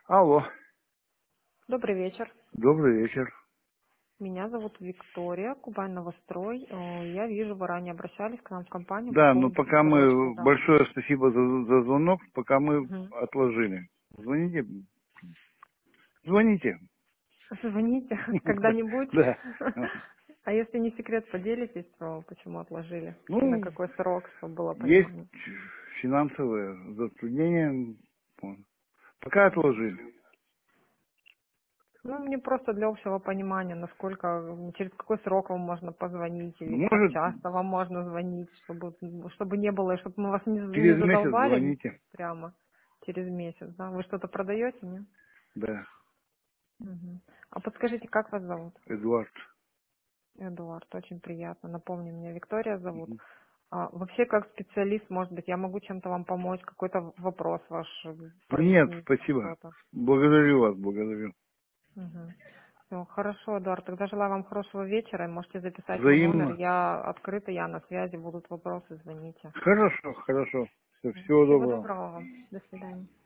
Алло, Добрый вечер. добрый вечер. Меня зовут Виктория, Кубань Новострой. Я вижу, вы ранее обращались к нам в компанию по Да, но поводу пока бессрочки, мы, да. большое спасибо за звонок, пока мы Мгм. отложили. Звоните, звоните. Звоните когда-нибудь. Да. А если не секрет, поделитесь, то почему отложили? И на Ну, какой срок, чтобы было есть понимание. финансовое затруднение. Вот. Пока отложили. Ну, мне просто для общего понимания, насколько, через какой срок вам можно позвонить, или как Может, часто вам можно звонить, чтобы не было, и чтобы мы вас не через месяц задолбали звоните. прямо через месяц, да? Вы что-то продаете, нет? Да, Мгм. А подскажите, как вас зовут? Эдуард. Эдуард, очень приятно. Напомню, меня Виктория зовут. Мгм. Вообще, как специалист, может быть, я могу чем-то вам помочь, какой-то вопрос ваш Нет, прояснить, спасибо. что-то. Благодарю вас, благодарю. Все, хорошо, Эдуард. Тогда желаю вам хорошего вечера. И можете записать мой номер. Взаимно. Я открыта, я на связи. Будут вопросы, звоните. Хорошо, хорошо. Всего Всего доброго. доброго вам. До свидания.